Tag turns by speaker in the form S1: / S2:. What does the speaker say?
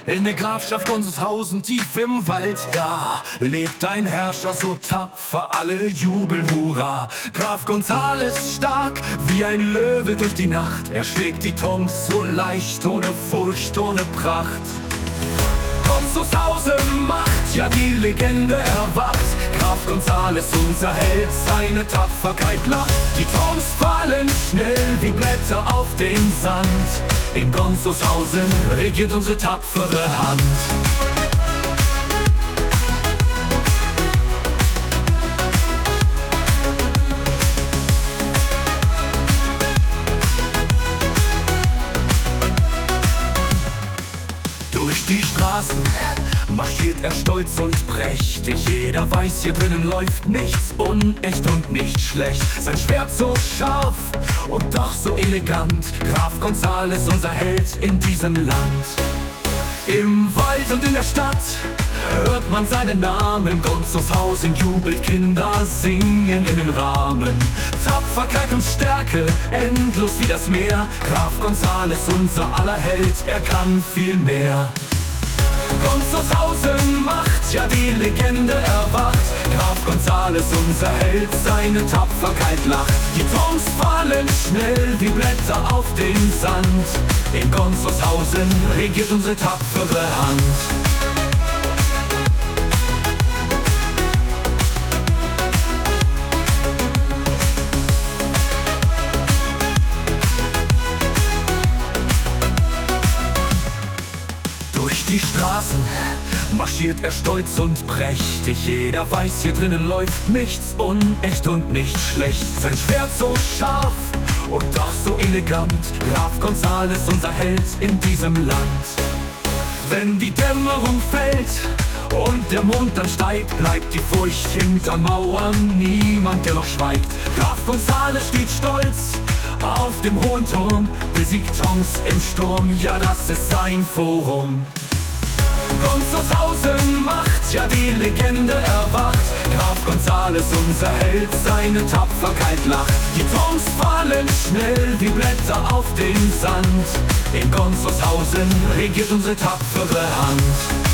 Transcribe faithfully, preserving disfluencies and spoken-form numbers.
S1: In der Grafschaft Gunzenshausen, tief im Wald, ja, lebt ein Herrscher so tapfer, alle jubeln Hurra. Graf Gonzales stark, wie ein Löwe durch die Nacht. Er schlägt die Tongs so leicht, ohne Furcht, ohne Pracht. Gunzenshausen macht, ja die Legende erwacht. Graf Gonzales, unser Held, seine Tapferkeit lacht. Die Tongs fallen schnell wie Blätter auf den Sand. In Gunzenshausen regiert unsere tapfere Hand. Durch die Straßen marschiert er stolz und prächtig. Jeder weiß, hier drinnen läuft nichts unecht und nicht schlecht. Sein Schwert so scharf und doch so elegant. Graf Gonzales, unser Held in diesem Land. Im Wald und in der Stadt hört man seinen Namen. Gunzenshausen jubelt, Kinder singen in den Rahmen. Tapferkeit und Stärke, endlos wie das Meer. Graf Gonzales, unser aller Held, er kann viel mehr. Gunzenshausen macht, ja die Legende erwacht. Graf Gonzales, unser Held, seine Tapferkeit lacht. Die Tongs fallen schnell wie Blätter auf den Sand. In Gunzenshausen regiert unsere tapfere Hand. Durch die Straßen marschiert er stolz und prächtig. Jeder weiß, hier drinnen läuft nichts unecht und nicht schlecht. Sein Schwert so scharf und doch so elegant. Graf Gonzales, unser Held in diesem Land. Wenn die Dämmerung fällt und der Mond dann steigt, bleibt die Furcht hinter Mauern, niemand, der noch schweigt. Graf Gonzales steht stolz auf dem hohen Turm, besiegt Tongs im Sturm, ja das ist sein Forum. Gunzenshausen macht, ja die Legende erwacht. Graf Gonzales, unser Held, seine Tapferkeit lacht. Die Tongs fallen schnell wie Blätter auf den Sand. In Gunzenshausen regiert unsere tapfere Hand.